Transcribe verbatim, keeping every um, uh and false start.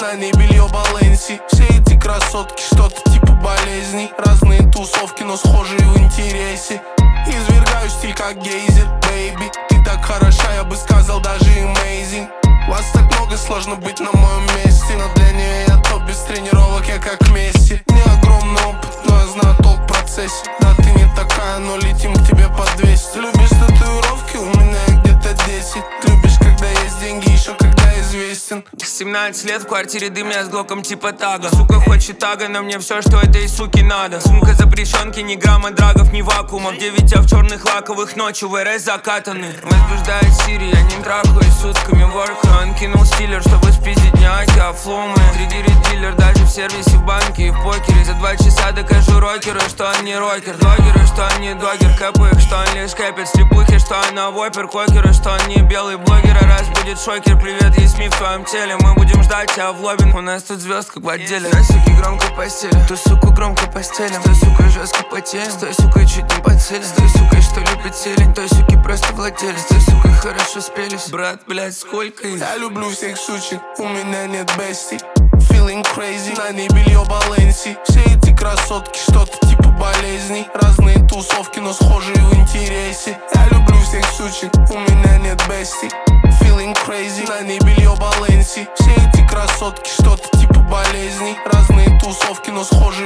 на ней белье Баленси. Все эти красотки что-то типа болезней. Разные тусовки, но схожие в интересе. Извергаю стиль как гейзер, бэйби. Ты так хороша, я бы сказал даже amazing. Вас так много, сложно быть на моем месте. Но для нее я топ, без тренировок я как Месси. Не огромный опыт, но я знаю толк в процессе. Да, ты не такая, но летим к тебе по двести. Любишь татуировки? У меня их где-то десять. Любишь, когда есть деньги, еще когда известен. семнадцать лет в квартире дым, я с глоком типа тага. Сука хочет тага, но мне все, что этой суки надо. Сумка запрещенки, ни грамма драгов, ни вакуумов. Девять я в черных лаковых, ночью в РС закатаны. Возбуждает Сири, я не трахаюсь сутками ворка. Он кинул стилер, чтобы спиздить няки, а флумы. Триггерит дилер даже в сервисе, в банке и в покере. За два часа докажу рокеру, что он не рокер. Блогеры, что он не догер, кэпы их, что он лишь кэпит. Стрипухи, что она вопер, кокеры, что он не белый блогер. А раз будет шокер, привет, есть миф в твоем теле. Мы будем ждать тебя в лобби, у нас тут звезд как в отделе. Стой, суки, громко постели, ту суку громко постелим. Стой, сука, жестко потеем, стой, сука, чуть не по цели. Стой, сука, что любит зелень, той суки просто владелец. Стой, сука, хорошо спелись, брат, блядь, сколько их? Я люблю всех сучек, у меня нет бести. Feeling crazy, на ней белье Баленси. Все эти красотки что-то типа болезней. Разные тусовки, но схожие в интересе. Я люблю всех сучек, у меня нет бести. Feeling crazy, на ней белье Баленси. Все эти красотки что-то типа болезней. Разные тусовки, но схожие